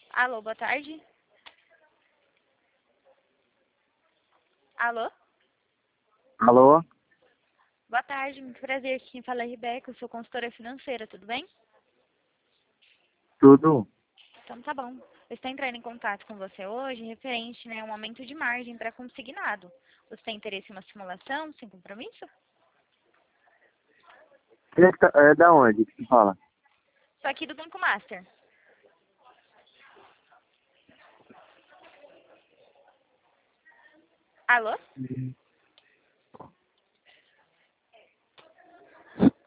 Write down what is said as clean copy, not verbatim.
Alô, boa tarde. Alô? Alô? Boa tarde, muito prazer. Quem fala é Rebeca, eu sou consultora financeira, tudo bem? Tudo? Então tá bom. Eu estou entrando em contato com você hoje referente, né, a um aumento de margem para consignado. Você tem interesse em uma simulação sem compromisso? É da onde que você fala? Sou aqui do Banco Master. Alô?